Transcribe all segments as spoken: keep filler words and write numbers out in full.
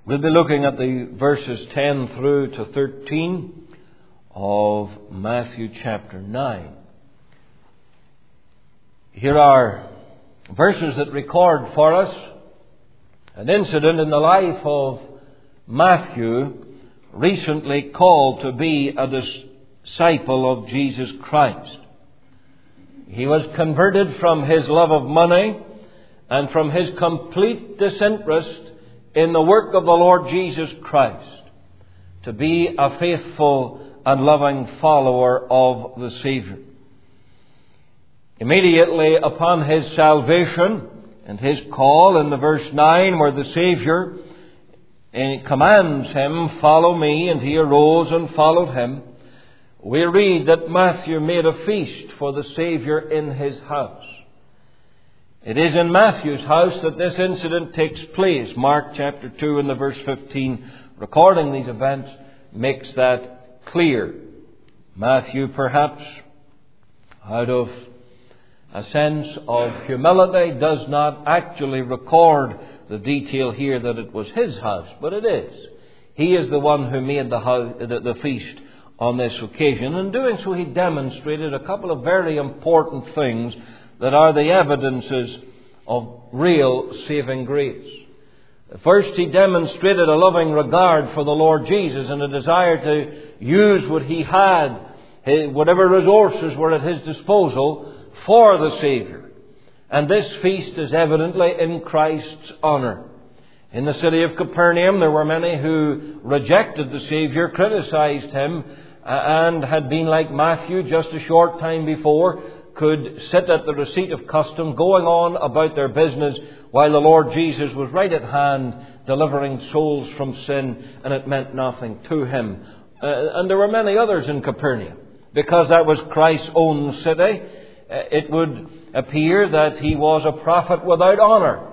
We'll be looking at the verses ten through to thirteen of Matthew chapter nine. Here are verses that record for us an incident in the life of Matthew, recently called to be a disciple of Jesus Christ. He was converted from his love of money and from his complete disinterest in the work of the Lord Jesus Christ to be a faithful and loving follower of the Savior. Immediately upon his salvation and his call in the verse nine, where the Savior commands him, "Follow me," and he arose and followed him, we read that Matthew made a feast for the Savior in his house. It is in Matthew's house that this incident takes place. Mark chapter two and the verse fifteen, recording these events, makes that clear. Matthew, perhaps out of a sense of humility, does not actually record the detail here that it was his house, but it is. He is the one who made the, house, the, the feast on this occasion. In doing so, he demonstrated a couple of very important things that are the evidences of real saving grace. First, he demonstrated a loving regard for the Lord Jesus and a desire to use what he had, whatever resources were at his disposal, for the Savior. And this feast is evidently in Christ's honour. In the city of Capernaum, there were many who rejected the Savior, criticized him, and had been like Matthew just a short time before, could sit at the receipt of custom, going on about their business, while the Lord Jesus was right at hand, delivering souls from sin, and it meant nothing to him. Uh, and there were many others in Capernaum. Because that was Christ's own city, it would appear that he was a prophet without honour.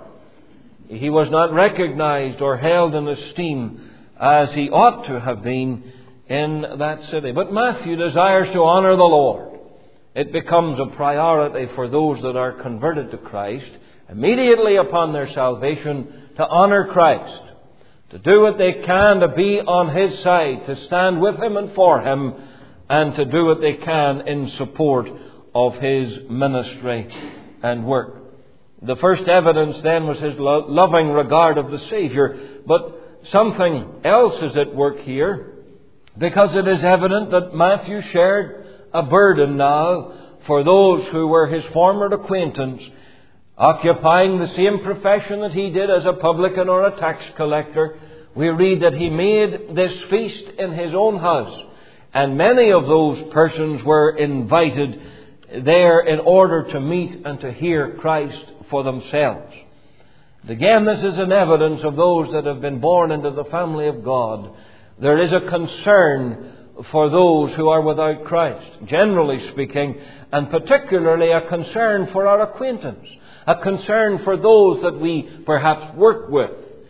He was not recognized or held in esteem as he ought to have been in that city. But Matthew desires to honour the Lord. It becomes a priority for those that are converted to Christ, immediately upon their salvation, to honour Christ, to do what they can to be on his side, to stand with him and for him, and to do what they can in support of his ministry and work. The first evidence then was his lo- loving regard of the Savior. But something else is at work here, because it is evident that Matthew shared a burden now for those who were his former acquaintance, occupying the same profession that he did as a publican or a tax collector. We read that he made this feast in his own house, and many of those persons were invited there in order to meet and to hear Christ for themselves. And again, this is an evidence of those that have been born into the family of God. There is a concern for those who are without Christ, generally speaking, and particularly a concern for our acquaintance, a concern for those that we perhaps work with,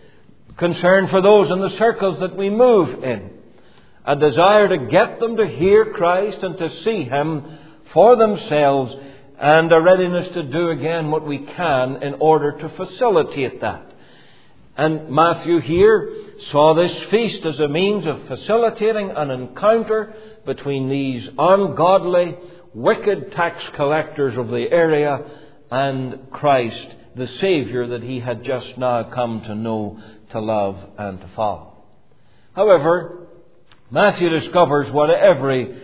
concern for those in the circles that we move in, a desire to get them to hear Christ and to see him for themselves, and a readiness to do again what we can in order to facilitate that. And Matthew here saw this feast as a means of facilitating an encounter between these ungodly, wicked tax collectors of the area and Christ, the Savior that he had just now come to know, to love, and to follow. However, Matthew discovers what every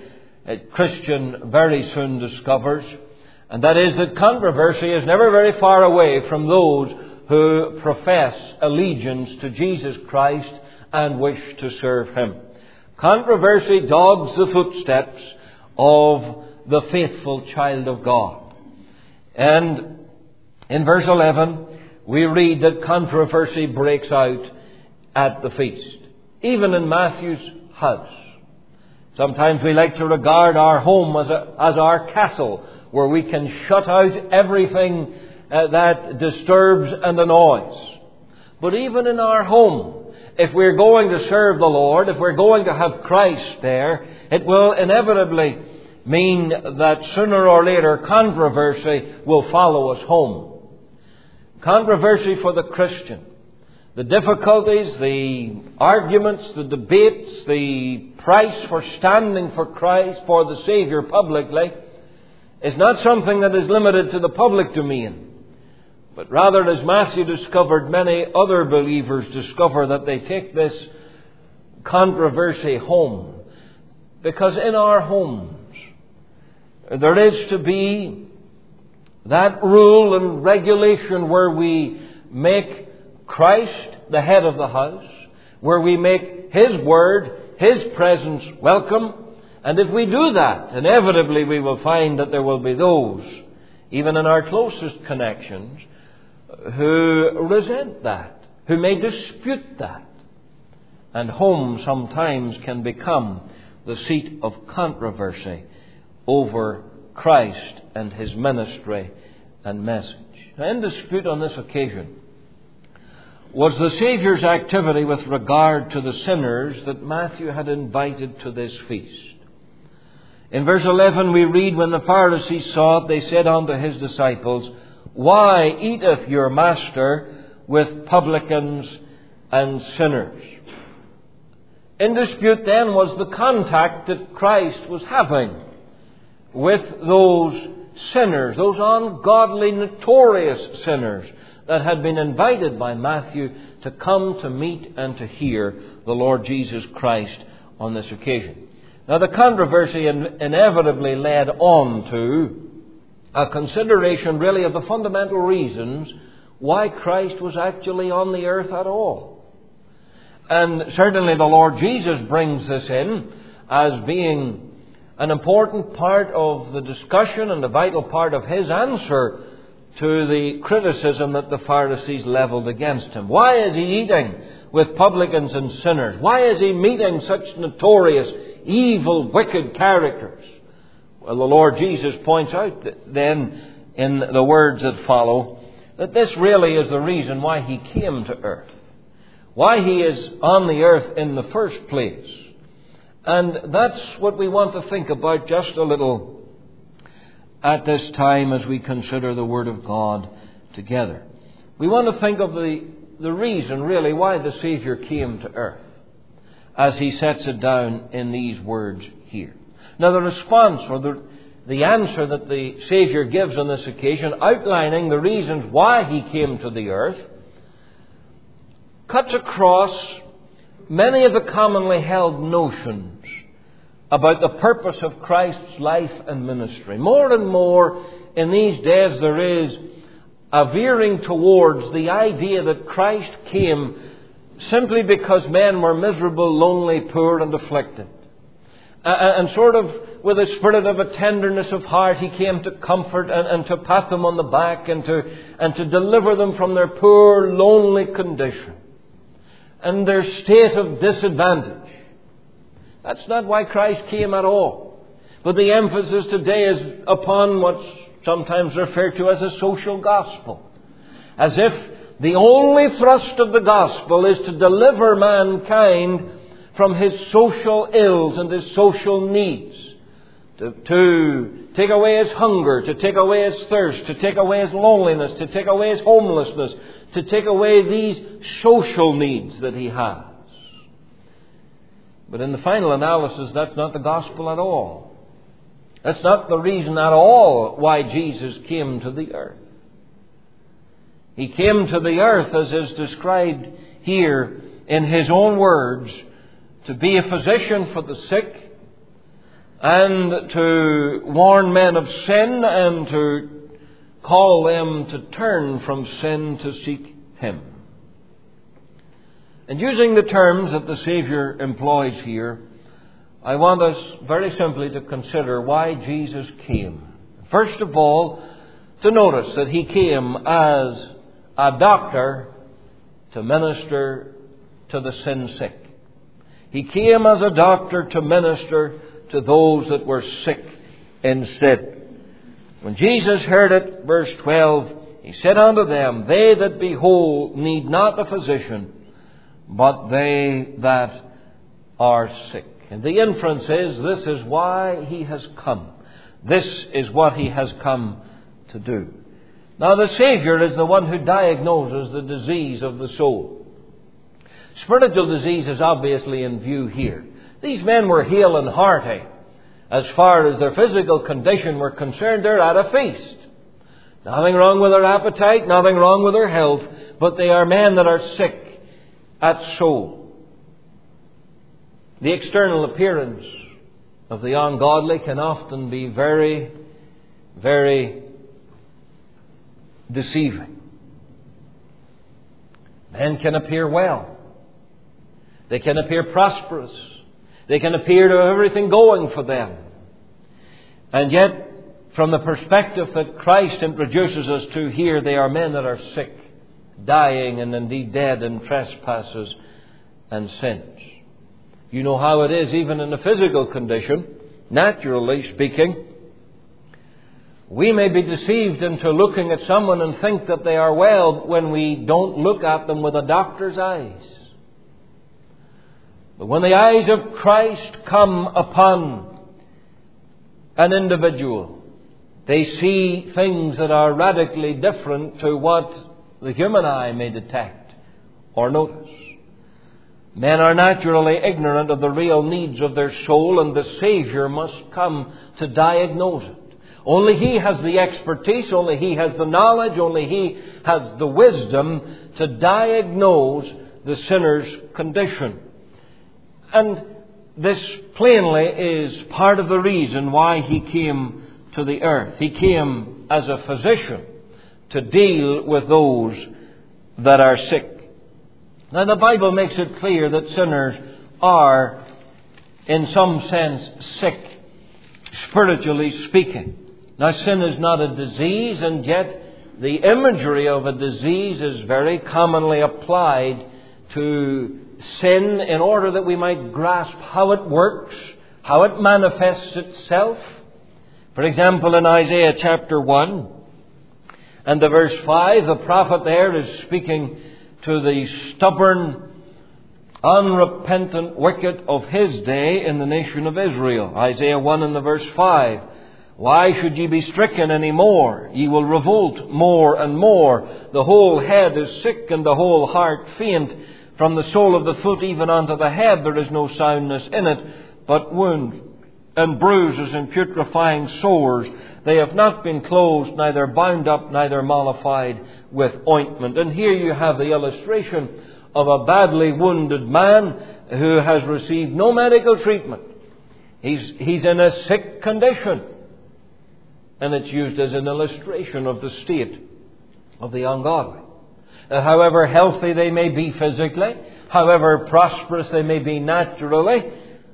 Christian very soon discovers, and that is that controversy is never very far away from those who profess allegiance to Jesus Christ and wish to serve him. Controversy dogs the footsteps of the faithful child of God. And in verse eleven, we read that controversy breaks out at the feast, even in Matthew's house. Sometimes we like to regard our home as, a, as our castle, where we can shut out everything uh, that disturbs and annoys. But even in our home, if we're going to serve the Lord, if we're going to have Christ there, it will inevitably mean that sooner or later controversy will follow us home. Controversy for the Christian. the difficulties, the arguments, the debates, the price for standing for Christ, for the Saviour publicly, is not something that is limited to the public domain. But rather, as Matthew discovered, many other believers discover that they take this controversy home. Because in our homes, there is to be that rule and regulation where we make Christ the head of the house, where we make His Word, His presence welcome. And if we do that, inevitably we will find that there will be those, even in our closest connections, who resent that, who may dispute that. And home sometimes can become the seat of controversy over Christ and His ministry and message. Now, in dispute on this occasion was the Saviour's activity with regard to the sinners that Matthew had invited to this feast. In verse eleven we read, when the Pharisees saw it, they said unto His disciples, Why eateth your master with publicans and sinners? In dispute then was the contact that Christ was having with those sinners, those ungodly, notorious sinners that had been invited by Matthew to come to meet and to hear the Lord Jesus Christ on this occasion. Now, the controversy inevitably led on to a consideration really of the fundamental reasons why Christ was actually on the earth at all. And certainly the Lord Jesus brings this in as being an important part of the discussion and a vital part of His answer to the criticism that the Pharisees leveled against Him. Why is He eating with publicans and sinners? Why is He meeting such notorious, evil, wicked characters? Well, the Lord Jesus points out that then in the words that follow that this really is the reason why He came to earth. Why He is on the earth in the first place. And that's what we want to think about just a little at this time as we consider the Word of God together. We want to think of the, the reason really why the Saviour came to earth as He sets it down in these words here. Now, the response or the, the answer that the Saviour gives on this occasion, outlining the reasons why He came to the earth, cuts across many of the commonly held notions about the purpose of Christ's life and ministry. More and more in these days there is a veering towards the idea that Christ came simply because men were miserable, lonely, poor and afflicted. And sort of with a spirit of a tenderness of heart, He came to comfort and, and to pat them on the back and to, and to deliver them from their poor, lonely condition and their state of disadvantage. That's not why Christ came at all. But the emphasis today is upon what's sometimes referred to as a social gospel. As if the only thrust of the gospel is to deliver mankind from his social ills and his social needs. To, to take away his hunger, to take away his thirst, to take away his loneliness, to take away his homelessness, to take away these social needs that he has. But in the final analysis, that's not the gospel at all. That's not the reason at all why Jesus came to the earth. He came to the earth, as is described here in His own words, to be a physician for the sick, and to warn men of sin and to call them to turn from sin to seek Him. And using the terms that the Saviour employs here, I want us very simply to consider why Jesus came. First of all, to notice that He came as a doctor to minister to the sin sick. He came as a doctor to minister to those that were sick instead. When Jesus heard it, verse twelve, He said unto them, They that be whole need not a physician, but they that are sick. And the inference is, this is why He has come. This is what He has come to do. Now, the Saviour is the one who diagnoses the disease of the soul. Spiritual disease is obviously in view here. These men were hale and hearty. As far as their physical condition were concerned, they're at a feast. Nothing wrong with their appetite, nothing wrong with their health, but they are men that are sick at soul. The external appearance of the ungodly can often be very, very deceiving. Men can appear well. They can appear prosperous. They can appear to have everything going for them. And yet, from the perspective that Christ introduces us to here, they are men that are sick, dying, and indeed dead in trespasses and sins. You know how it is, even in the physical condition, naturally speaking. We may be deceived into looking at someone and think that they are well when we don't look at them with a doctor's eyes. But when the eyes of Christ come upon an individual, they see things that are radically different to what the human eye may detect or notice. Men are naturally ignorant of the real needs of their soul, and the Savior must come to diagnose it. Only He has the expertise, only He has the knowledge, only He has the wisdom to diagnose the sinner's condition. And this plainly is part of the reason why He came to the earth. He came as a physician to deal with those that are sick. Now the Bible makes it clear that sinners are, in some sense, sick, spiritually speaking. Now sin is not a disease, and yet the imagery of a disease is very commonly applied to sin in order that we might grasp how it works, how it manifests itself. For example, in Isaiah chapter one and the verse five, the prophet there is speaking to the stubborn, unrepentant wicked of his day in the nation of Israel. Isaiah one and the verse five. Why should ye be stricken any more? Ye will revolt more and more. The whole head is sick and the whole heart faint. From the sole of the foot even unto the head there is no soundness in it, but wounds and bruises and putrefying sores. They have not been closed, neither bound up, neither mollified with ointment. And here you have the illustration of a badly wounded man who has received no medical treatment. He's, he's in a sick condition. And it's used as an illustration of the state of the ungodly. Uh, however healthy they may be physically, however prosperous they may be naturally,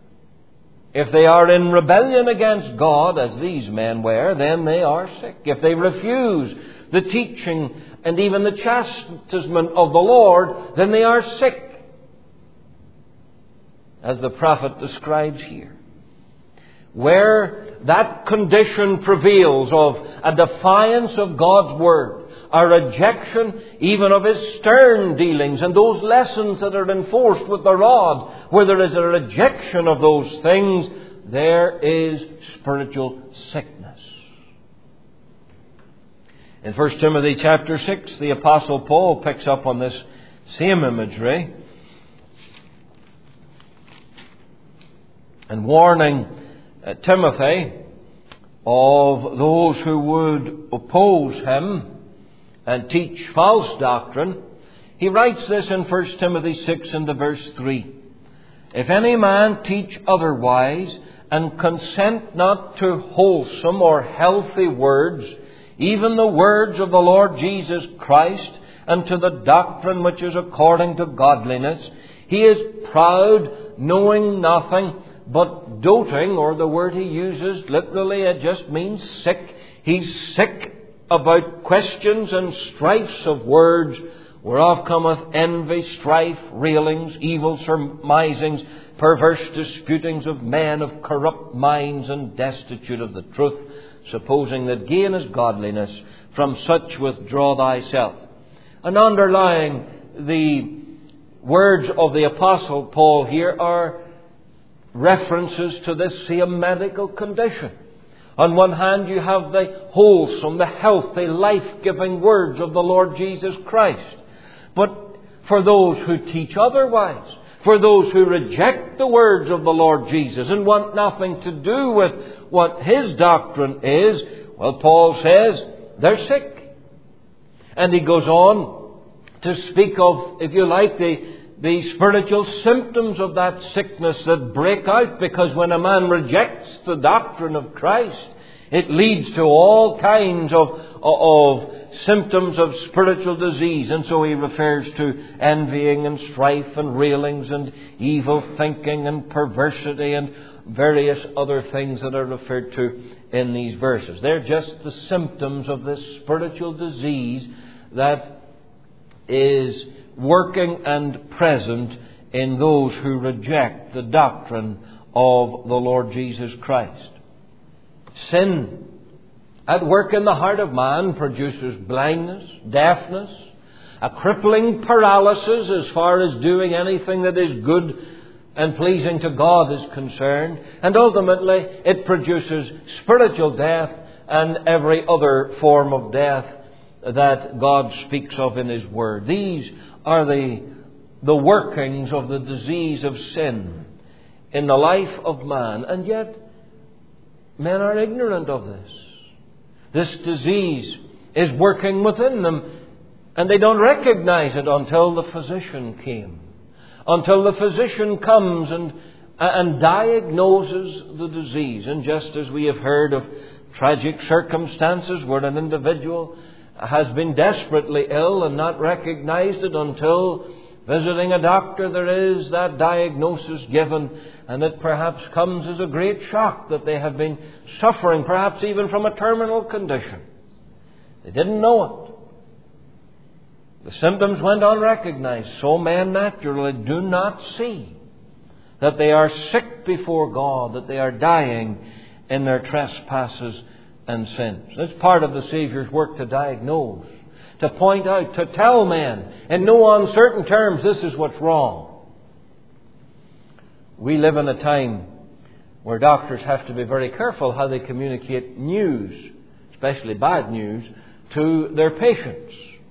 if they are in rebellion against God, as these men were, then they are sick. If they refuse the teaching and even the chastisement of the Lord, then they are sick, as the prophet describes here. Where that condition prevails of a defiance of God's Word, a rejection even of His stern dealings and those lessons that are enforced with the rod, where there is a rejection of those things, there is spiritual sickness. In First Timothy chapter six, the Apostle Paul picks up on this same imagery and warning uh, Timothy of those who would oppose him and teach false doctrine. He writes this in First Timothy six and the verse three. If any man teach otherwise, and consent not to wholesome or healthy words, even the words of the Lord Jesus Christ, and to the doctrine which is according to godliness, he is proud, knowing nothing, but doting, or the word he uses literally, it just means sick. He's sick about questions and strifes of words, whereof cometh envy, strife, railings, evil surmisings, perverse disputings of men of corrupt minds and destitute of the truth, supposing that gain is godliness. From such withdraw thyself. And underlying the words of the Apostle Paul here are references to this same medical condition. On one hand, you have the wholesome, the healthy, life-giving words of the Lord Jesus Christ. But for those who teach otherwise, for those who reject the words of the Lord Jesus and want nothing to do with what His doctrine is. Well, Paul says they're sick. And he goes on to speak of, if you like, the, the spiritual symptoms of that sickness that break out, because when a man rejects the doctrine of Christ, it leads to all kinds of, of symptoms of spiritual disease. And so he refers to envying and strife and railings and evil thinking and perversity and various other things that are referred to in these verses. They're just the symptoms of this spiritual disease that is working and present in those who reject the doctrine of the Lord Jesus Christ. Sin at work in the heart of man produces blindness, deafness, a crippling paralysis as far as doing anything that is good and pleasing to God is concerned. And ultimately it produces spiritual death and every other form of death that God speaks of in His Word. These are the, the workings of the disease of sin in the life of man. And yet men are ignorant of this. This disease is working within them, and they don't recognize it until the physician came. Until the physician comes and, and diagnoses the disease. And just as we have heard of tragic circumstances where an individual has been desperately ill and not recognized it until visiting a doctor, there is that diagnosis given, and it perhaps comes as a great shock that they have been suffering, perhaps even from a terminal condition. They didn't know it. The symptoms went unrecognized. So men naturally do not see that they are sick before God, that they are dying in their trespasses and sins. It's part of the Saviour's work to diagnose, to point out, to tell men in no uncertain terms, this is what's wrong. We live in a time where doctors have to be very careful how they communicate news, especially bad news, to their patients.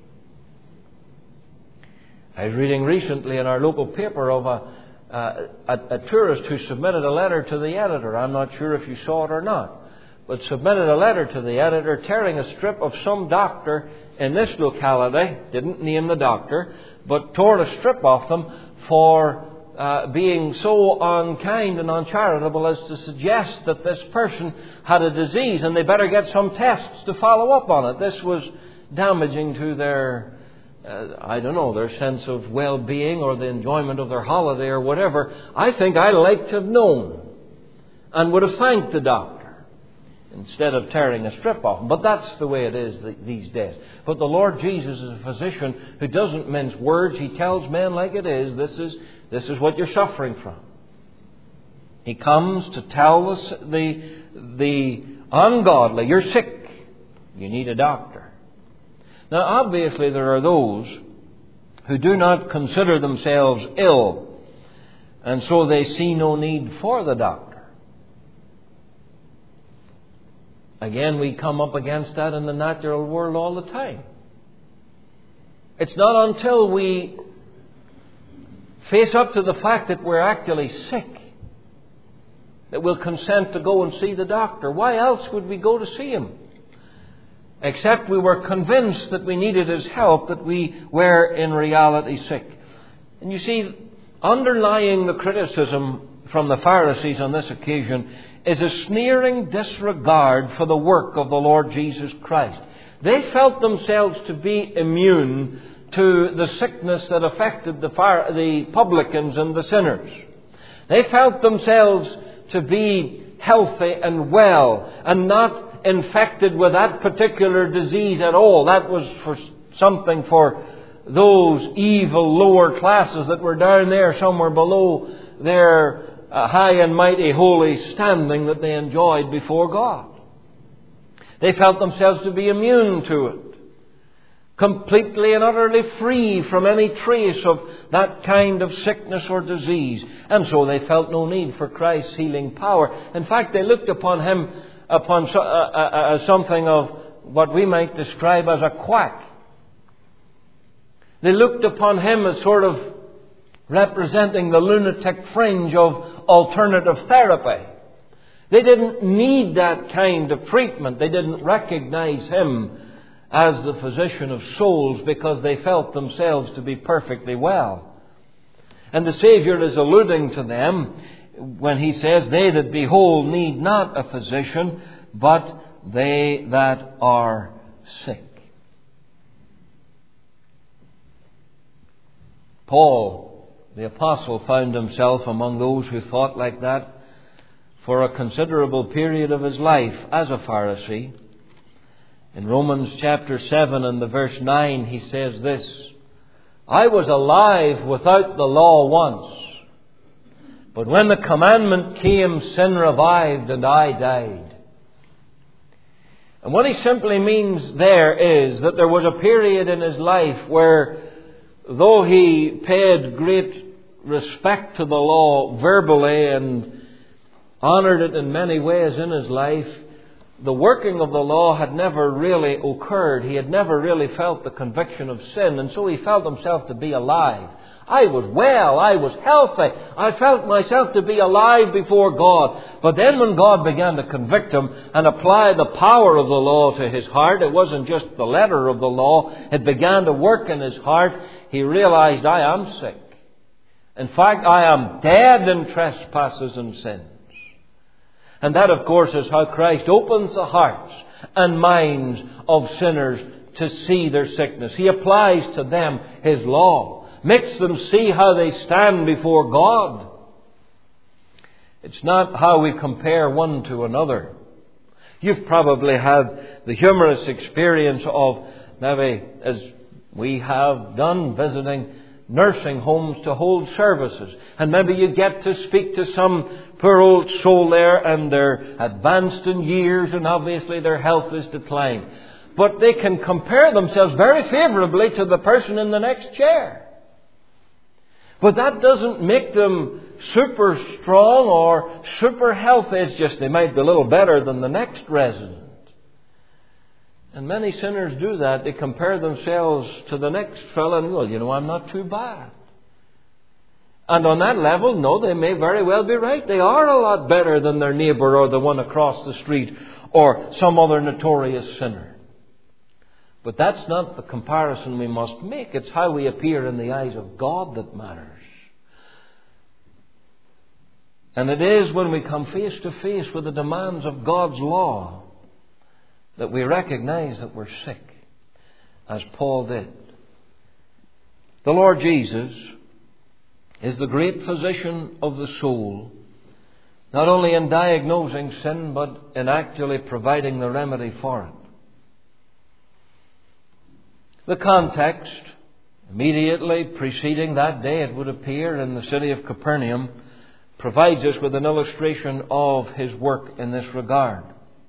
I was reading recently in our local paper of a, uh, a, a tourist who submitted a letter to the editor. I'm not sure if you saw it or not, but submitted a letter to the editor tearing a strip of some doctor in this locality, didn't name the doctor, but tore a strip off them for uh, being so unkind and uncharitable as to suggest that this person had a disease and they better get some tests to follow up on it. This was damaging to their, uh, I don't know, their sense of well-being or the enjoyment of their holiday or whatever. I think I'd like to have known and would have thanked the doctor instead of tearing a strip off them. But that's the way it is these days. But the Lord Jesus is a physician who doesn't mince words. He tells men like it is, this is, this is what you're suffering from. He comes to tell us the, the ungodly, you're sick, you need a doctor. Now obviously there are those who do not consider themselves ill, and so they see no need for the doctor. Again, we come up against that in the natural world all the time. It's not until we face up to the fact that we're actually sick that we'll consent to go and see the doctor. Why else would we go to see him? Except we were convinced that we needed his help, that we were in reality sick. And you see, underlying the criticism from the Pharisees on this occasion is a sneering disregard for the work of the Lord Jesus Christ. They felt themselves to be immune to the sickness that affected the, fire, the publicans and the sinners. They felt themselves to be healthy and well and not infected with that particular disease at all. That was for something for those evil lower classes that were down there somewhere below their a high and mighty holy standing that they enjoyed before God. They felt themselves to be immune to it, completely and utterly free from any trace of that kind of sickness or disease. And so they felt no need for Christ's healing power. In fact, they looked upon Him upon so, uh, uh, as something of what we might describe as a quack. They looked upon him as sort of representing the lunatic fringe of alternative therapy. They didn't need that kind of treatment. They didn't recognize him as the physician of souls because they felt themselves to be perfectly well. And the Savior is alluding to them when he says, "They that be whole need not a physician, but they that are sick." Paul, the apostle, found himself among those who thought like that for a considerable period of his life as a Pharisee. In Romans chapter seven and the verse nine, he says this, "I was alive without the law once, but when the commandment came, sin revived and I died." And what he simply means there is that there was a period in his life where, though he paid great respect to the law verbally and honoured it in many ways in his life, the working of the law had never really occurred. He had never really felt the conviction of sin, and so he felt himself to be alive. I was well, I was healthy, I felt myself to be alive before God. But then when God began to convict him and apply the power of the law to his heart, it wasn't just the letter of the law, it began to work in his heart, he realized, I am sick. In fact, I am dead in trespasses and sins. And that, of course, is how Christ opens the hearts and minds of sinners to see their sickness. He applies to them His law, makes them see how they stand before God. It's not how we compare one to another. You've probably had the humorous experience of, maybe as we have done, visiting nursing homes to hold services. And maybe you get to speak to some poor old soul there, and they're advanced in years and obviously their health is declined. But they can compare themselves very favourably to the person in the next chair. But that doesn't make them super strong or super healthy. It's just they might be a little better than the next resident. And many sinners do that. They compare themselves to the next fellow and, well, you know, I'm not too bad. And on that level, no, they may very well be right. They are a lot better than their neighbour or the one across the street or some other notorious sinner. But that's not the comparison we must make. It's how we appear in the eyes of God that matters. And it is when we come face to face with the demands of God's law that we recognize that we're sick, as Paul did. The Lord Jesus is the great physician of the soul, not only in diagnosing sin, but in actually providing the remedy for it. The context, immediately preceding that day, it would appear, in the city of Capernaum, provides us with an illustration of His work in this regard.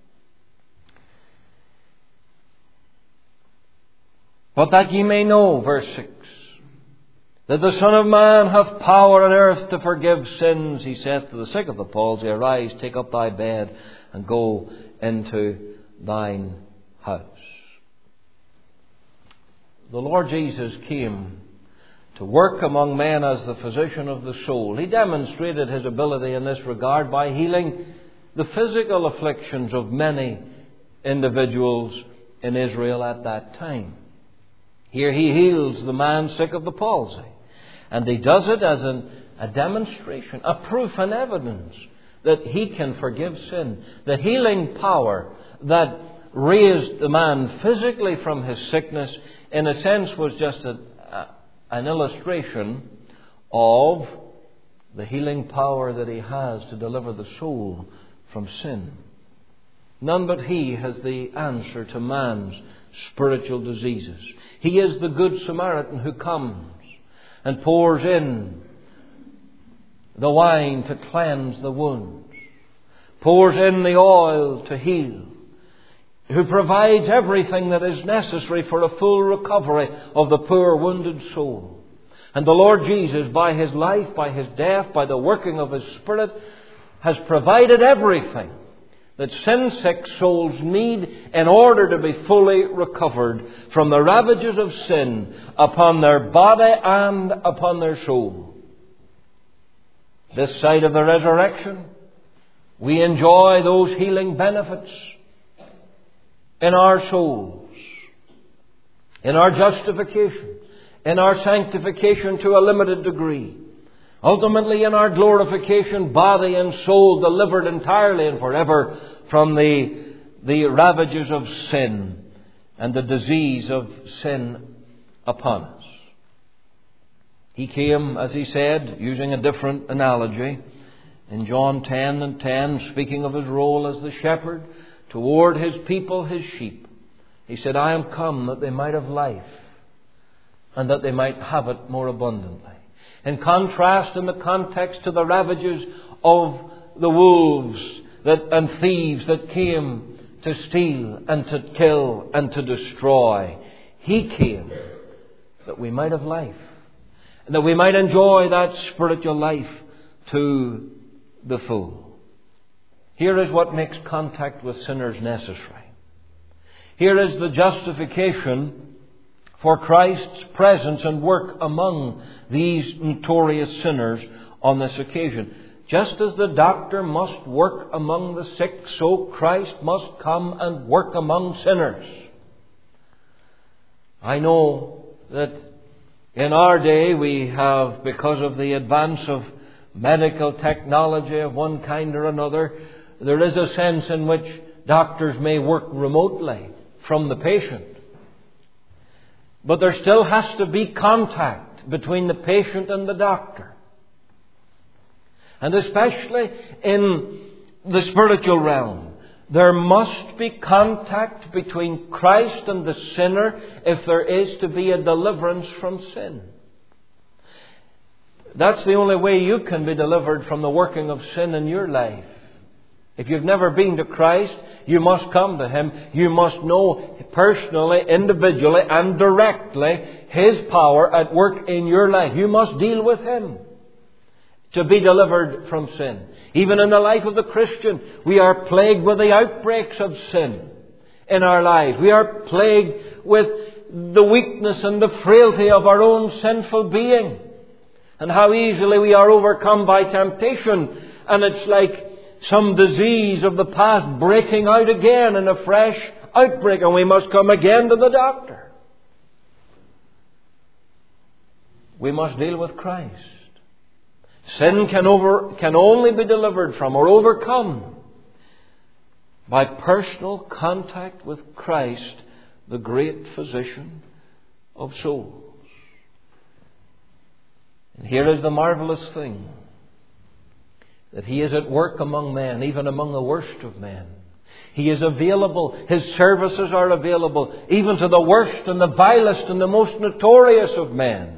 But that ye may know, verse six, that the Son of Man hath power on earth to forgive sins, He saith to the sick of the palsy, Arise, take up thy bed, and go into thine house. The Lord Jesus came to work among men as the physician of the soul. He demonstrated His ability in this regard by healing the physical afflictions of many individuals in Israel at that time. Here He heals the man sick of the palsy. And He does it as an, a demonstration, a proof and evidence that He can forgive sin. The healing power that raised the man physically from his sickness, in a sense, was just a, a, an illustration of the healing power that He has to deliver the soul from sin. None but He has the answer to man's spiritual diseases. He is the Good Samaritan who comes and pours in the wine to cleanse the wounds, pours in the oil to heal, who provides everything that is necessary for a full recovery of the poor wounded soul. And the Lord Jesus, by His life, by His death, by the working of His Spirit, has provided everything that sin-sick souls need in order to be fully recovered from the ravages of sin upon their body and upon their soul. This side of the resurrection, we enjoy those healing benefits in our souls, in our justification, in our sanctification to a limited degree, ultimately in our glorification, body and soul delivered entirely and forever from the, the ravages of sin and the disease of sin upon us. He came, as he said, using a different analogy, in John ten and ten, speaking of his role as the shepherd toward his people, his sheep. He said, I am come that they might have life, and that they might have it more abundantly. In contrast, in the context to the ravages of the wolves that, and thieves that came to steal and to kill and to destroy, He came that we might have life, and that we might enjoy that spiritual life to the full. Here is what makes contact with sinners necessary. Here is the justification for Christ's presence and work among these notorious sinners on this occasion. Just as the doctor must work among the sick, so Christ must come and work among sinners. I know that in our day we have, because of the advance of medical technology of one kind or another, there is a sense in which doctors may work remotely from the patient. But there still has to be contact between the patient and the doctor. And especially in the spiritual realm, there must be contact between Christ and the sinner if there is to be a deliverance from sin. That's the only way you can be delivered from the working of sin in your life. If you've never been to Christ, you must come to Him. You must know personally, individually and directly His power at work in your life. You must deal with Him to be delivered from sin. Even in the life of the Christian, we are plagued with the outbreaks of sin in our lives. We are plagued with the weakness and the frailty of our own sinful being, and how easily we are overcome by temptation. And it's like some disease of the past breaking out again in a fresh outbreak, and we must come again to the doctor. We must deal with Christ. Sin can over can only be delivered from or overcome by personal contact with Christ, the great physician of souls. And here is the marvelous thing, that He is at work among men, even among the worst of men. He is available. His services are available even to the worst and the vilest and the most notorious of men.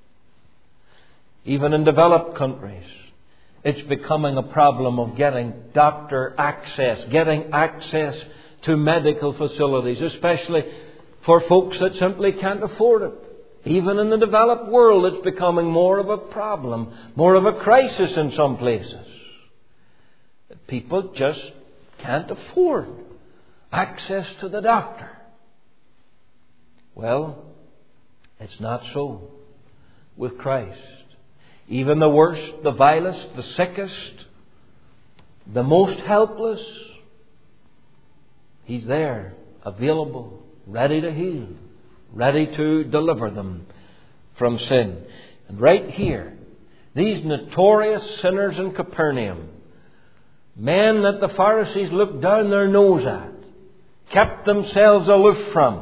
Even in developed countries, it's becoming a problem of getting doctor access, getting access to medical facilities, especially for folks that simply can't afford it. Even in the developed world, it's becoming more of a problem, more of a crisis in some places. People just can't afford access to the doctor. Well, it's not so with Christ. Even the worst, the vilest, the sickest, the most helpless, He's there, available, ready to heal, ready to deliver them from sin. And right here, these notorious sinners in Capernaum, men that the Pharisees looked down their nose at, kept themselves aloof from,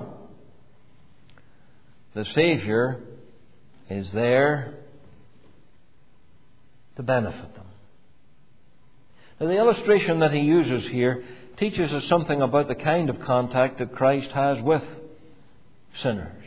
the Savior is there to benefit them. Now, the illustration that He uses here teaches us something about the kind of contact that Christ has with sinners.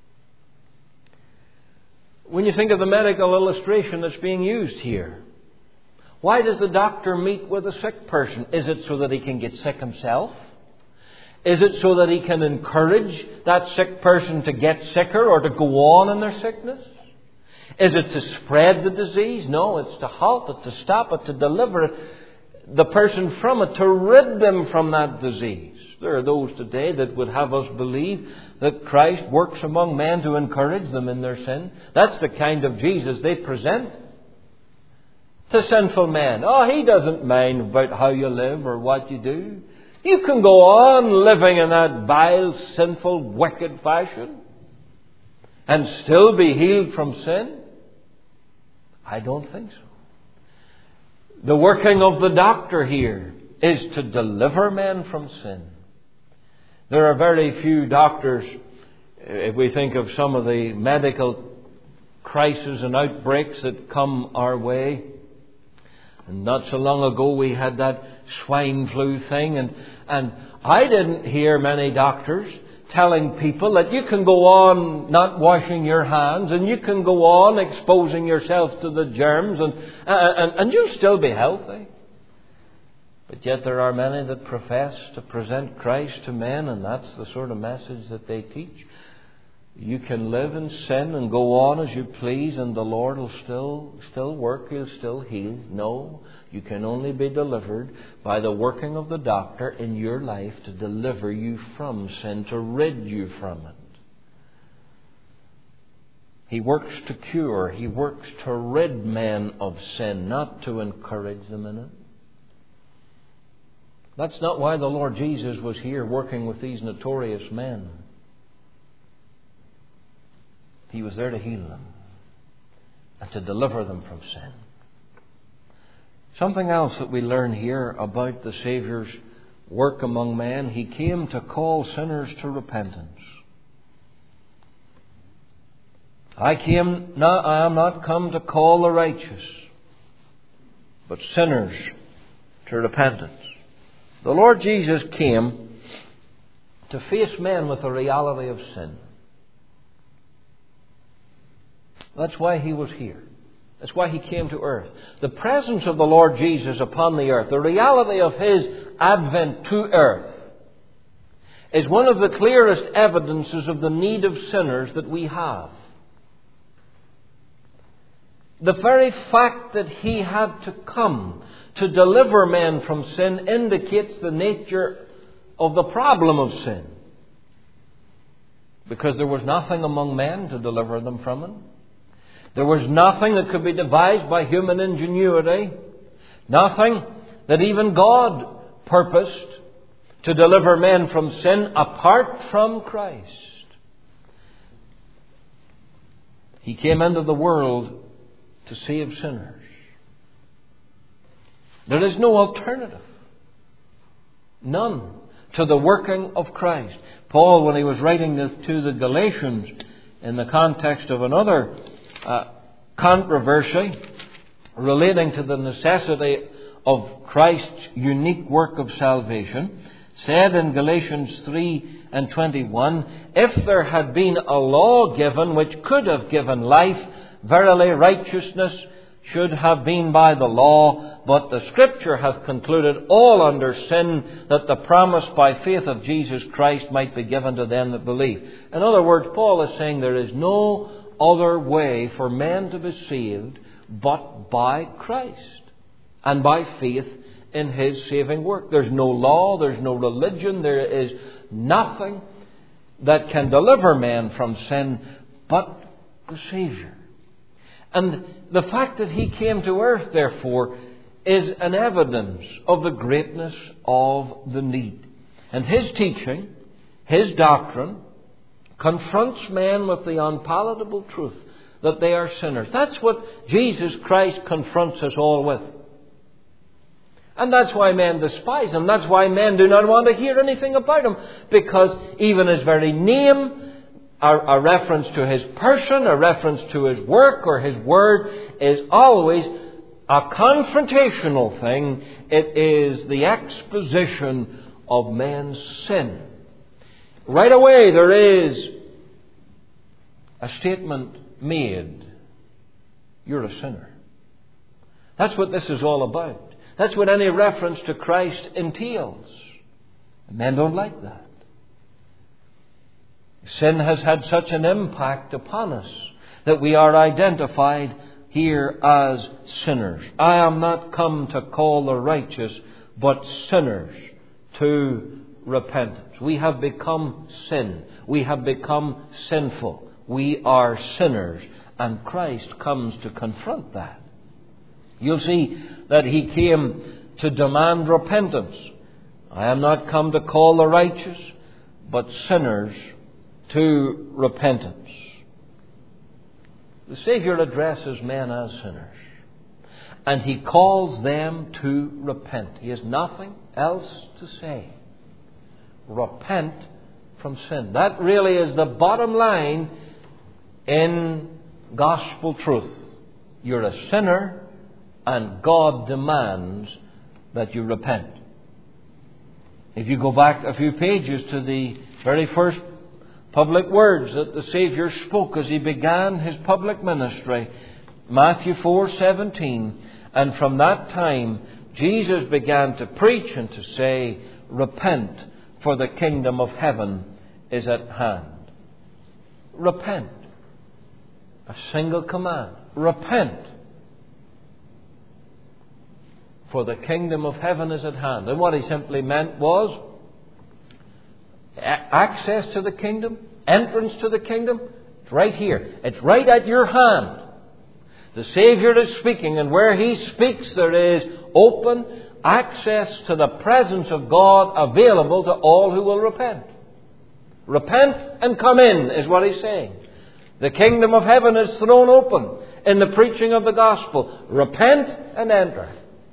When you think of the medical illustration that's being used here, why does the doctor meet with a sick person? Is it so that he can get sick himself? Is it so that he can encourage that sick person to get sicker or to go on in their sickness? Is it to spread the disease? No, it's to halt it, to stop it, to deliver it. the person from it, to rid them from that disease. There are those today that would have us believe that Christ works among men to encourage them in their sin. That's the kind of Jesus they present to sinful men. Oh, He doesn't mind about how you live or what you do. You can go on living in that vile, sinful, wicked fashion and still be healed from sin. I don't think so. The working of the doctor here is to deliver men from sin. There are very few doctors, if we think of some of the medical crises and outbreaks that come our way. And not so long ago we had that swine flu thing, and, and I didn't hear many doctors telling people that you can go on not washing your hands and you can go on exposing yourself to the germs and, and, and you'll still be healthy. But yet there are many that profess to present Christ to men, and that's the sort of message that they teach. You can live in sin and go on as you please, and the Lord will still still work, He'll still heal. No, you can only be delivered by the working of the doctor in your life to deliver you from sin, to rid you from it. He works to cure, He works to rid men of sin, not to encourage them in it. That's not why the Lord Jesus was here working with these notorious men. He was there to heal them and to deliver them from sin. Something else that we learn here about the Saviour's work among men, He came to call sinners to repentance. I came not, I am not come to call the righteous, but sinners to repentance. The Lord Jesus came to face men with the reality of sin. That's why He was here. That's why He came to earth. The presence of the Lord Jesus upon the earth, the reality of His advent to earth, is one of the clearest evidences of the need of sinners that we have. The very fact that He had to come to deliver men from sin indicates the nature of the problem of sin. Because there was nothing among men to deliver them from it. There was nothing that could be devised by human ingenuity. Nothing that even God purposed to deliver men from sin apart from Christ. He came into the world to save sinners. There is no alternative. None to the working of Christ. Paul, when he was writing this to the Galatians in the context of another uh, controversy relating to the necessity of Christ's unique work of salvation, said in Galatians three and twenty-one, if there had been a law given which could have given life, verily righteousness should have been by the law, but the Scripture hath concluded all under sin, that the promise by faith of Jesus Christ might be given to them that believe. In other words, Paul is saying there is no other way for men to be saved but by Christ and by faith in His saving work. There's no law, there's no religion, there is nothing that can deliver men from sin but the Saviour. And the fact that He came to earth, therefore, is an evidence of the greatness of the need. And His teaching, His doctrine, confronts men with the unpalatable truth that they are sinners. That's what Jesus Christ confronts us all with. And that's why men despise Him. That's why men do not want to hear anything about Him. Because even His very name, A, a reference to His person, a reference to His work or His word, is always a confrontational thing. It is the exposition of man's sin. Right away there is a statement made. You're a sinner. That's what this is all about. That's what any reference to Christ entails. Men don't like that. Sin has had such an impact upon us that we are identified here as sinners. I am not come to call the righteous, but sinners to repentance. We have become sin. We have become sinful. We are sinners. And Christ comes to confront that. You'll see that He came to demand repentance. I am not come to call the righteous, but sinners to repentance. The Saviour addresses men as sinners, and He calls them to repent. He has nothing else to say. Repent from sin. That really is the bottom line in gospel truth. You're a sinner, and God demands that you repent. If you go back a few pages to the very first public words that the Saviour spoke as He began His public ministry, Matthew four seventeen, and from that time Jesus began to preach and to say, repent, for the kingdom of heaven is at hand. Repent. A single command. Repent, for the kingdom of heaven is at hand. And what He simply meant was access to the kingdom, entrance to the kingdom. It's right here. It's right at your hand. The Saviour is speaking, and where He speaks there is open access to the presence of God available to all who will repent. Repent and come in is what He's saying. The kingdom of heaven is thrown open in the preaching of the gospel. Repent and enter.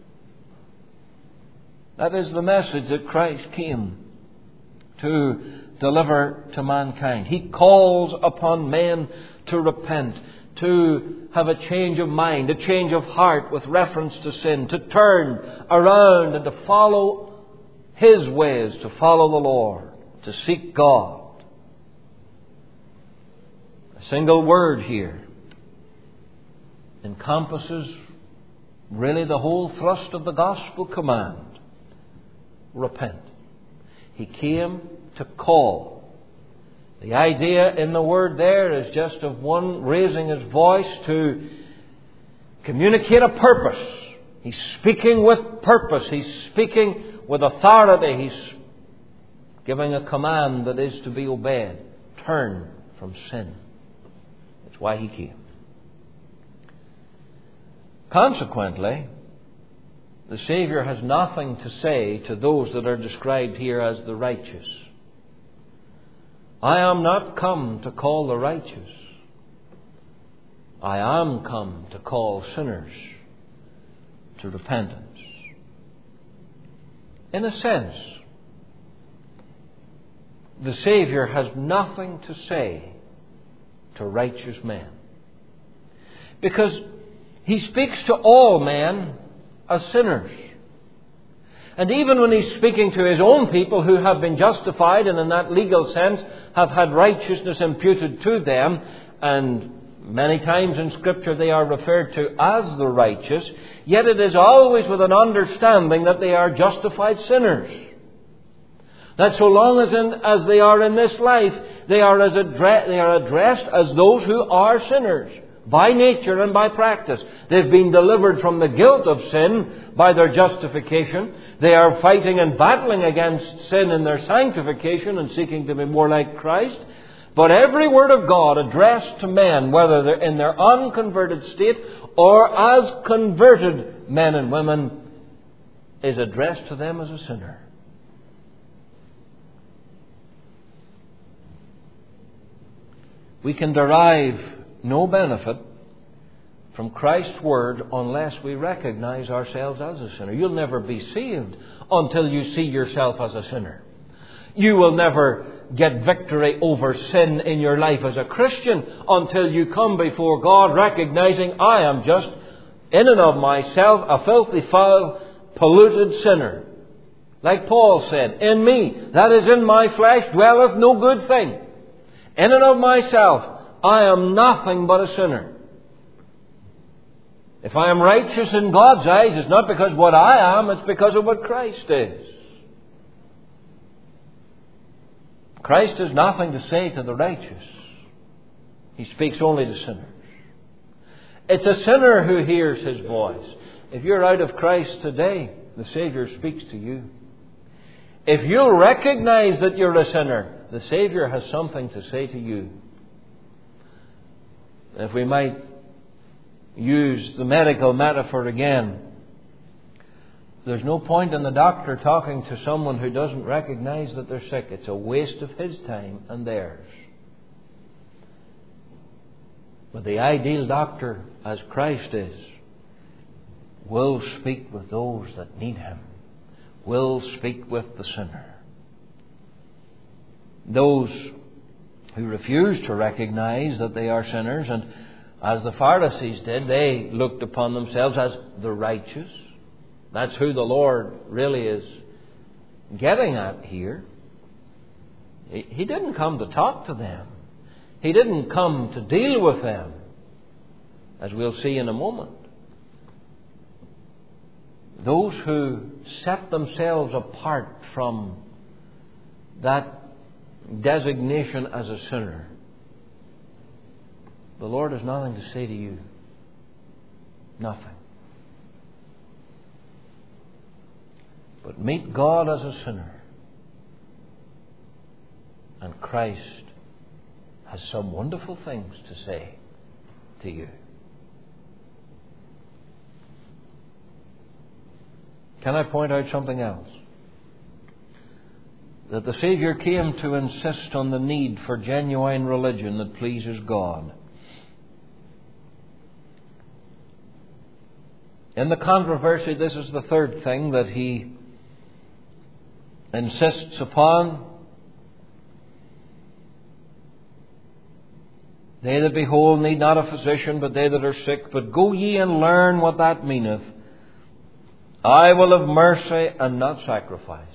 That is the message that Christ came to deliver to mankind. He calls upon men to repent, to have a change of mind, a change of heart with reference to sin, to turn around and to follow His ways, to follow the Lord, to seek God. A single word here encompasses really the whole thrust of the gospel command. Repent. He came to call. The idea in the word there is just of one raising his voice to communicate a purpose. He's speaking with purpose. He's speaking with authority. He's giving a command that is to be obeyed. Turn from sin. That's why He came. Consequently, the Saviour has nothing to say to those that are described here as the righteous. I am not come to call the righteous. I am come to call sinners to repentance. In a sense, the Saviour has nothing to say to righteous men, because He speaks to all men as sinners. And even when He's speaking to His own people who have been justified and in that legal sense have had righteousness imputed to them, and many times in Scripture they are referred to as the righteous, yet it is always with an understanding that they are justified sinners. That so long as, in, as they are in this life, they are, as addre- they are addressed as those who are sinners. By nature and by practice. They've been delivered from the guilt of sin by their justification. They are fighting and battling against sin in their sanctification and seeking to be more like Christ. But every word of God addressed to men, whether they're in their unconverted state or as converted men and women, is addressed to them as a sinner. We can derive no benefit from Christ's Word unless we recognize ourselves as a sinner. You'll never be saved until you see yourself as a sinner. You will never get victory over sin in your life as a Christian until you come before God recognizing, I am just in and of myself a filthy, foul, polluted sinner. Like Paul said, in me, that is in my flesh, dwelleth no good thing. In and of myself, I am nothing but a sinner. If I am righteous in God's eyes, it's not because of what I am, it's because of what Christ is. Christ has nothing to say to the righteous. He speaks only to sinners. It's a sinner who hears His voice. If you're out of Christ today, the Saviour speaks to you. If you'll recognize that you're a sinner, the Saviour has something to say to you. If we might use the medical metaphor again, there's no point in the doctor talking to someone who doesn't recognize that they're sick. It's a waste of his time and theirs. But the ideal doctor, as Christ is, will speak with those that need Him, will speak with the sinner. Those who refuse to recognize that they are sinners, and as the Pharisees did, they looked upon themselves as the righteous. That's who the Lord really is getting at here. He didn't come to talk to them. He didn't come to deal with them, as we'll see in a moment. Those who set themselves apart from that designation as a sinner, the Lord has nothing to say to you. Nothing. But meet God as a sinner, and Christ has some wonderful things to say to you. Can I point out something else? That the Saviour came to insist on the need for genuine religion that pleases God. In the controversy, this is the third thing that He insists upon. They that be whole need not a physician, but they that are sick. But go ye and learn what that meaneth. I will have mercy and not sacrifice.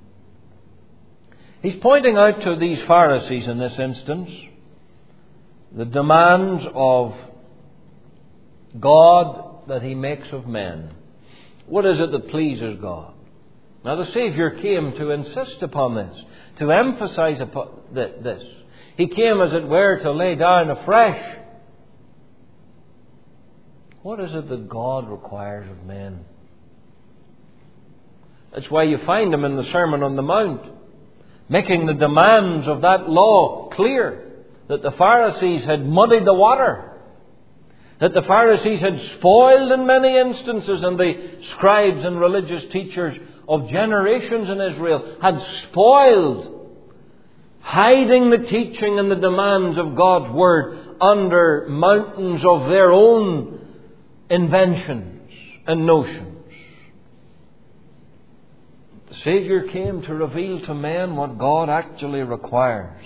He's pointing out to these Pharisees in this instance the demands of God that He makes of men. What is it that pleases God? Now the Saviour came to insist upon this, to emphasize upon this. He came, as it were, to lay down afresh. What is it that God requires of men? That's why you find Him in the Sermon on the Mount, making the demands of that law clear, that the Pharisees had muddied the water, that the Pharisees had spoiled in many instances, and the scribes and religious teachers of generations in Israel had spoiled, hiding the teaching and the demands of God's Word under mountains of their own inventions and notions. The Saviour came to reveal to men what God actually requires.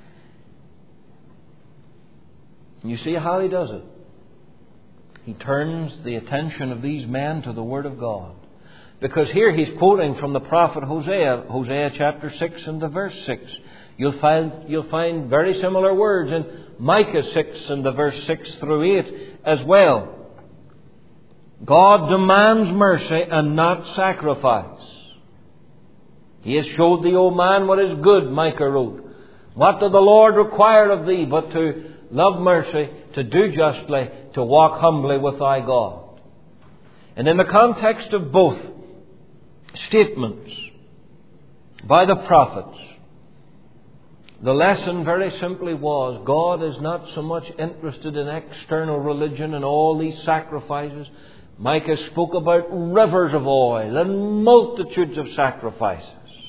You see how He does it? He turns the attention of these men to the Word of God. Because here He's quoting from the prophet Hosea, Hosea chapter six and the verse six. You'll find, you'll find very similar words in Micah six and the verse six through eight as well. God demands mercy and not sacrifice. He has showed thee, O man, what is good, Micah wrote. What doth the Lord require of thee but to love mercy, to do justly, to walk humbly with thy God? And in the context of both statements by the prophets, the lesson very simply was, God is not so much interested in external religion and all these sacrifices. Micah spoke about rivers of oil and multitudes of sacrifices.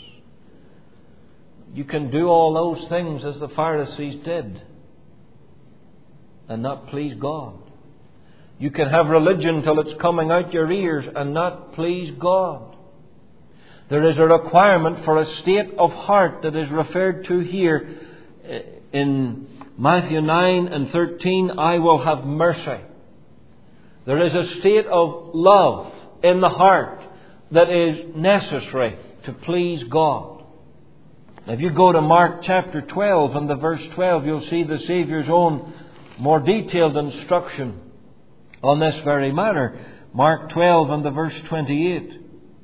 You can do all those things as the Pharisees did and not please God. You can have religion till it's coming out your ears and not please God. There is a requirement for a state of heart that is referred to here in Matthew nine and thirteen. I will have mercy. There is a state of love in the heart that is necessary to please God. If you go to Mark chapter twelve and the verse twelve, you'll see the Saviour's own more detailed instruction on this very matter. Mark twelve and the verse twenty-eight.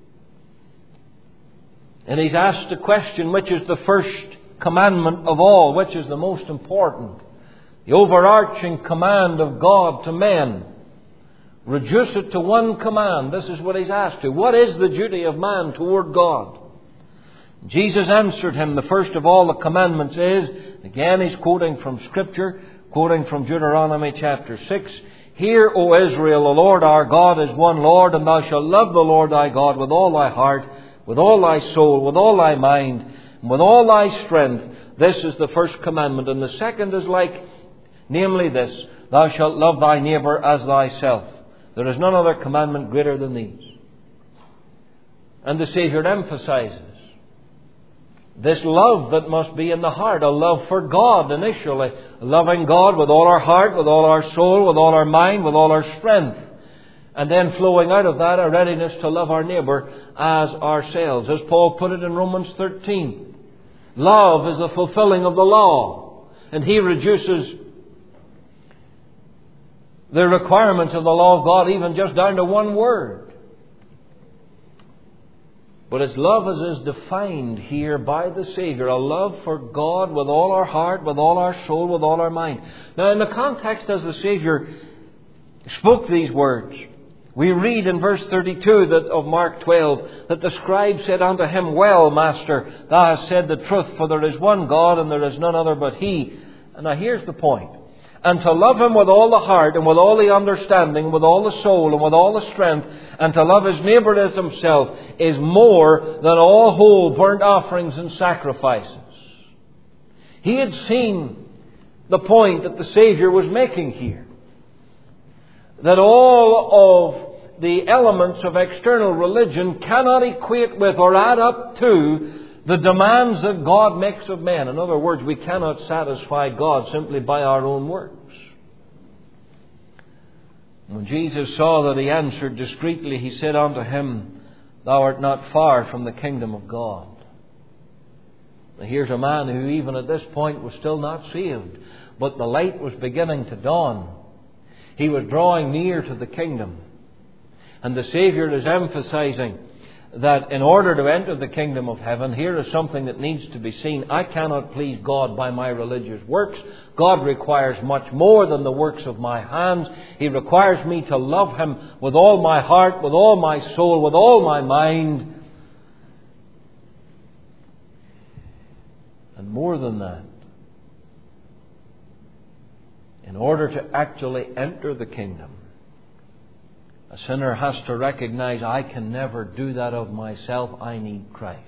And He's asked a question, which is the first commandment of all, which is the most important. The overarching command of God to men. Reduce it to one command. This is what he's asked to. What is the duty of man toward God? Jesus answered him, the first of all the commandments is, again he's quoting from Scripture, quoting from Deuteronomy chapter six, Hear, O Israel, the Lord our God is one Lord, and thou shalt love the Lord thy God with all thy heart, with all thy soul, with all thy mind, and with all thy strength. This is the first commandment. And the second is like, namely this, Thou shalt love thy neighbour as thyself. There is none other commandment greater than these. And the Saviour emphasizes this love that must be in the heart, a love for God initially, loving God with all our heart, with all our soul, with all our mind, with all our strength. And then flowing out of that, a readiness to love our neighbour as ourselves. As Paul put it in Romans thirteen, love is the fulfilling of the law. And he reduces the requirements of the law of God even just down to one word. But it's love as is defined here by the Saviour. A love for God with all our heart, with all our soul, with all our mind. Now in the context as the Saviour spoke these words, we read in verse thirty-two that, of Mark twelve, that the scribe said unto him, Well, Master, thou hast said the truth, for there is one God and there is none other but He. And now here's the point. And to love Him with all the heart and with all the understanding, with all the soul and with all the strength, and to love his neighbour as himself, is more than all whole burnt offerings and sacrifices. He had seen the point that the Saviour was making here. That all of the elements of external religion cannot equate with or add up to the demands that God makes of men. In other words, we cannot satisfy God simply by our own works. When Jesus saw that he answered discreetly, he said unto him, Thou art not far from the kingdom of God. Now here's a man who even at this point was still not saved, but the light was beginning to dawn. He was drawing near to the kingdom. And the Saviour is emphasizing that in order to enter the kingdom of heaven, here is something that needs to be seen. I cannot please God by my religious works. God requires much more than the works of my hands. He requires me to love Him with all my heart, with all my soul, with all my mind. And more than that, in order to actually enter the kingdom, a sinner has to recognize, I can never do that of myself. I need Christ.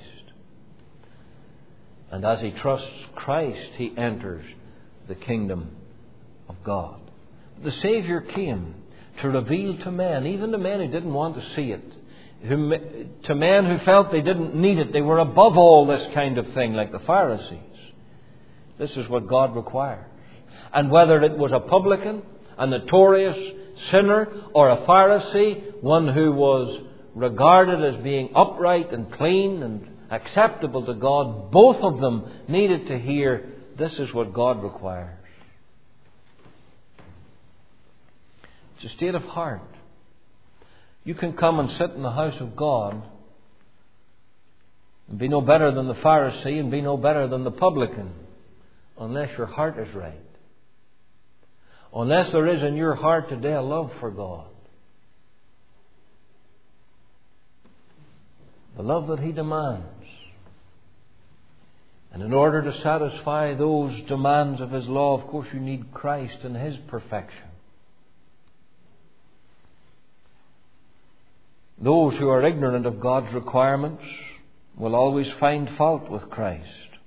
And as he trusts Christ, he enters the kingdom of God. The Saviour came to reveal to men, even to men who didn't want to see it, who, to men who felt they didn't need it, they were above all this kind of thing, like the Pharisees. This is what God requires. And whether it was a publican, a notorious sinner, or a Pharisee, one who was regarded as being upright and clean and acceptable to God, both of them needed to hear, this is what God requires. It's a state of heart. You can come and sit in the house of God and be no better than the Pharisee and be no better than the publican unless your heart is right. Unless there is in your heart today a love for God. The love that He demands. And in order to satisfy those demands of His law, of course you need Christ and His perfection. Those who are ignorant of God's requirements will always find fault with Christ.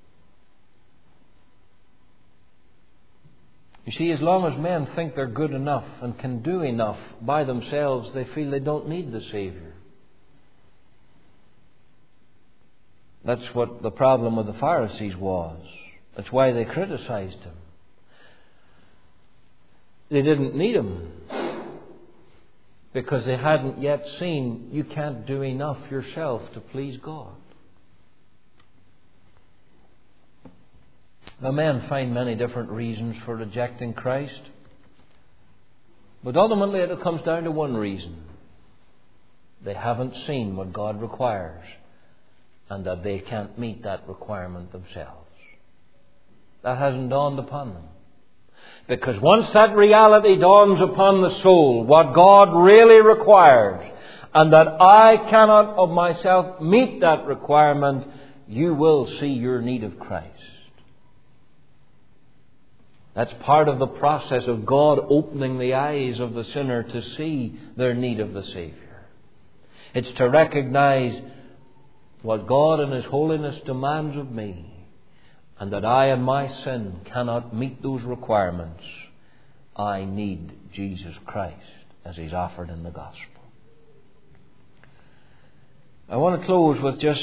You see, as long as men think they're good enough and can do enough by themselves, they feel they don't need the Saviour. That's what the problem with the Pharisees was. That's why they criticized Him. They didn't need Him because they hadn't yet seen you can't do enough yourself to please God. Now, men find many different reasons for rejecting Christ. But ultimately it comes down to one reason. They haven't seen what God requires and that they can't meet that requirement themselves. That hasn't dawned upon them. Because once that reality dawns upon the soul, what God really requires, and that I cannot of myself meet that requirement, you will see your need of Christ. That's part of the process of God opening the eyes of the sinner to see their need of the Savior. It's to recognize what God in His holiness demands of me, and that I in my sin cannot meet those requirements. I need Jesus Christ as He's offered in the gospel. I want to close with just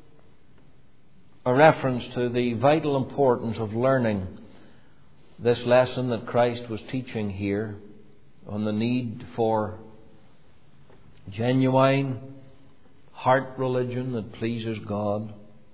a reference to the vital importance of learning this lesson that Christ was teaching here on the need for genuine heart religion that pleases God.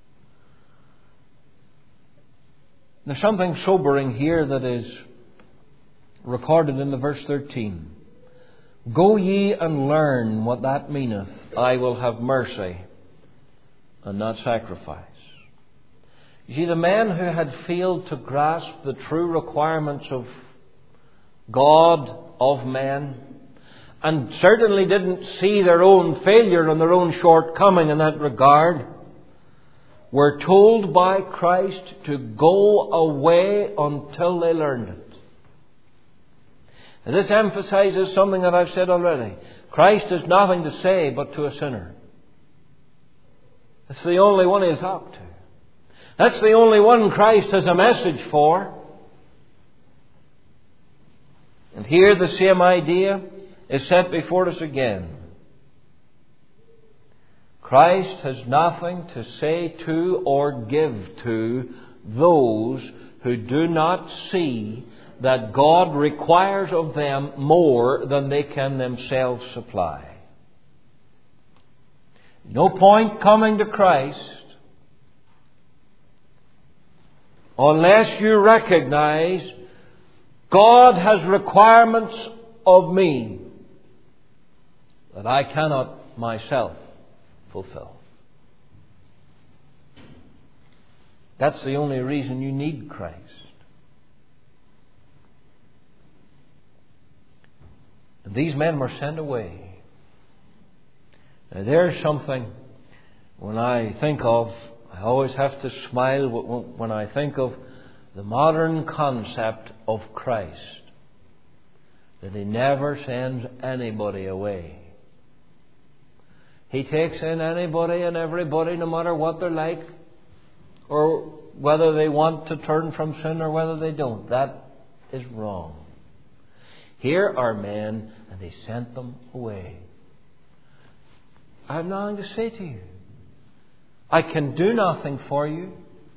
There's something sobering here that is recorded in the verse thirteen. Go ye and learn what that meaneth. I will have mercy and not sacrifice. You see, the men who had failed to grasp the true requirements of God, of men, and certainly didn't see their own failure and their own shortcoming in that regard, were told by Christ to go away until they learned it. And this emphasizes something that I've said already. Christ has nothing to say but to a sinner. That's the only one He'll talk to. That's the only one Christ has a message for. And here the same idea is set before us again. Christ has nothing to say to or give to those who do not see that God requires of them more than they can themselves supply. No point coming to Christ unless you recognize God has requirements of me that I cannot myself fulfill. That's the only reason you need Christ. And these men were sent away. Now there's something when I think of, I always have to smile when I think of the modern concept of Christ, that He never sends anybody away. He takes in anybody and everybody, no matter what they're like, or whether they want to turn from sin or whether they don't. That is wrong. Here are men, and He sent them away. I have nothing to say to you. I can do nothing for you.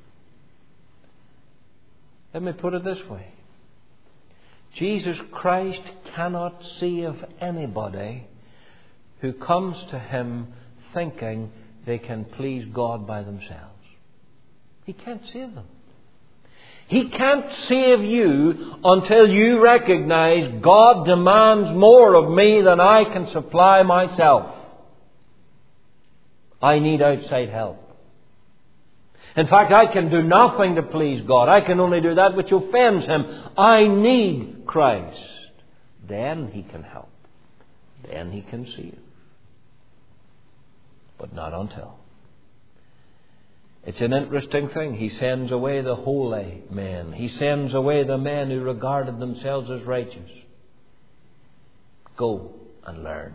Let me put it this way. Jesus Christ cannot save anybody who comes to Him thinking they can please God by themselves. He can't save them. He can't save you until you recognize God demands more of me than I can supply myself. I need outside help. In fact, I can do nothing to please God. I can only do that which offends Him. I need Christ. Then He can help. Then He can save. But not until. It's an interesting thing. He sends away the holy men. He sends away the men who regarded themselves as righteous. Go and learn.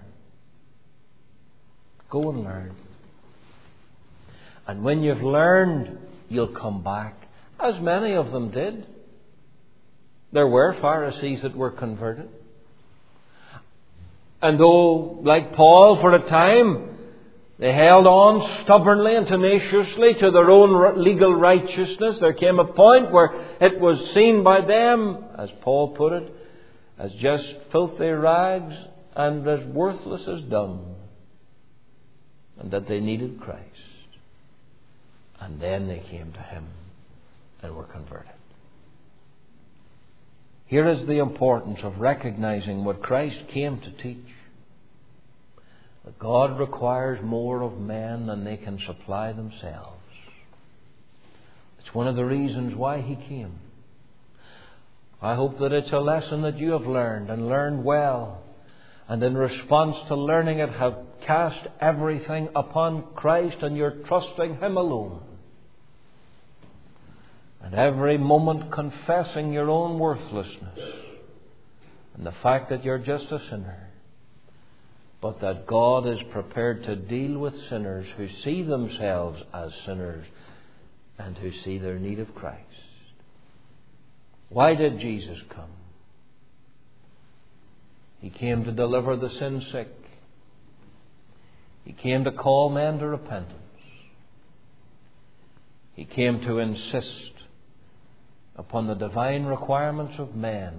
Go and learn. And when you've learned, you'll come back, as many of them did. There were Pharisees that were converted. And though, like Paul for a time, they held on stubbornly and tenaciously to their own legal righteousness, there came a point where it was seen by them, as Paul put it, as just filthy rags and as worthless as dung, and that they needed Christ. And then they came to Him and were converted. Here is the importance of recognizing what Christ came to teach. That God requires more of men than they can supply themselves. It's one of the reasons why He came. I hope that it's a lesson that you have learned and learned well, and in response to learning it have cast everything upon Christ and you're trusting Him alone. And every moment confessing your own worthlessness and the fact that you're just a sinner, but that God is prepared to deal with sinners who see themselves as sinners and who see their need of Christ. Why did Jesus come? He came to deliver the sin sick. He came to call men to repentance. He came to insist upon the divine requirements of men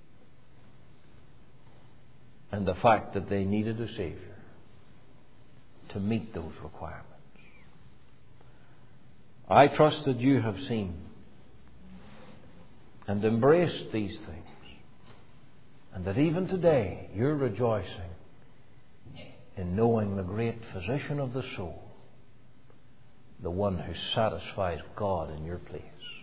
and the fact that they needed a Saviour to meet those requirements. I trust that you have seen and embraced these things, and that even today you're rejoicing in knowing the great physician of the soul, the one who satisfies God in your place.